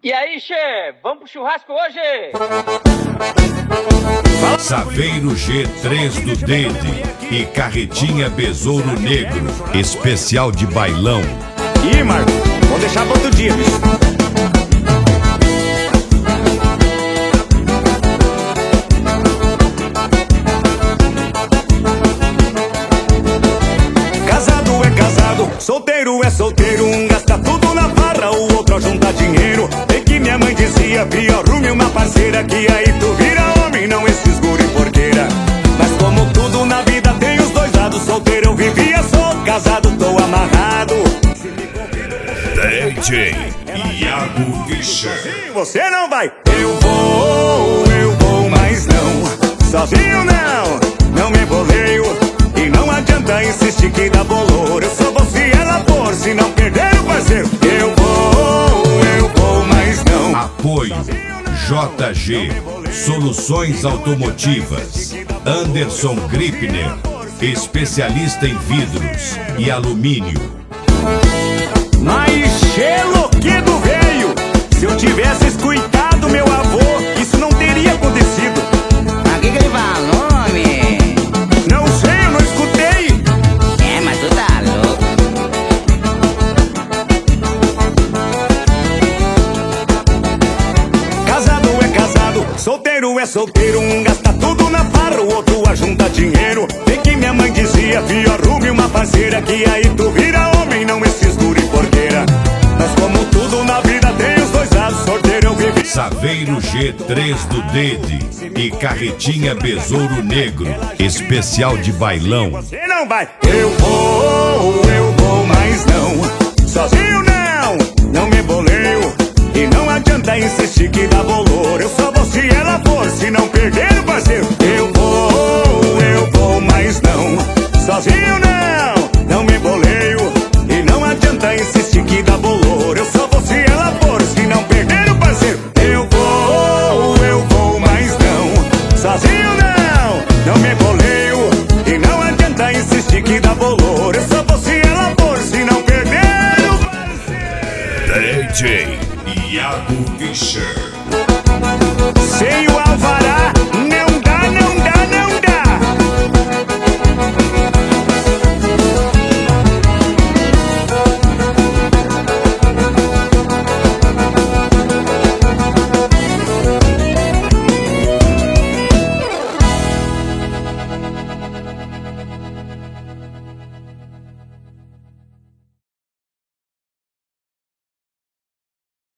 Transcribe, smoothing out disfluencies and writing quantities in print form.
E aí, chefe, vamos pro churrasco hoje? Saveiro G3 do Dede e Carretinha Besouro Negro, especial de bailão. Ih, Marco, vamos deixar para outro dia, bicho. Casado é casado, solteiro é solteiro. Um gasta tudo na farra, o outro junta dinheiro. Tem que minha mãe dizia, Pia, arrume uma parceira, que aí tu vira homem, não esses guri porqueira. Mas como tudo na vida tem os dois lados, solteiro eu vivia solto, casado tô amarrado. DJ Iago Fischer. Você não vai, eu vou, mas não. Sozinho não me boleio. E não adianta insistir que dá bolor. Eu só vou se ela for, se não perder o parceiro. Eu vou, mas não. Apoio JG Soluções Automotivas. Anderson Gripner, especialista em vidros e alumínio. Mas gelo que do veio. Se eu tivesse escutado meu avô, isso não teria acontecido. Mas o que ele falou, homem? Não sei, eu não escutei. É, mas tu tá louco. Casado é casado, solteiro é solteiro. Um gasta tudo na farra, o outro ajunta dinheiro. Tem que minha mãe dizia, filho, arrume uma parceira, que aí tu vira homem, não esses guri porqueira. Mas como tudo na vida tem os dois lados, solteiro eu vivi. Saveiro G3 do Dede e Carretinha Besouro Negro, especial de bailão. Você não vai, eu vou, mas não. Sozinho não me boleio. E não adianta insistir que dá bolor. Eu só vou se ela for, se não perder o parceiro. Eu vou, mas não. Sozinho não me boleio. E não adianta insistir que dá bolor. Eu só vou se ela for, se não perder o parceiro. Eu vou, mas não. Sozinho não me boleio. E não adianta insistir que dá bolor. Eu só vou se ela for, se não perder o parceiro. DJ Iago Fischer. Sem o Alva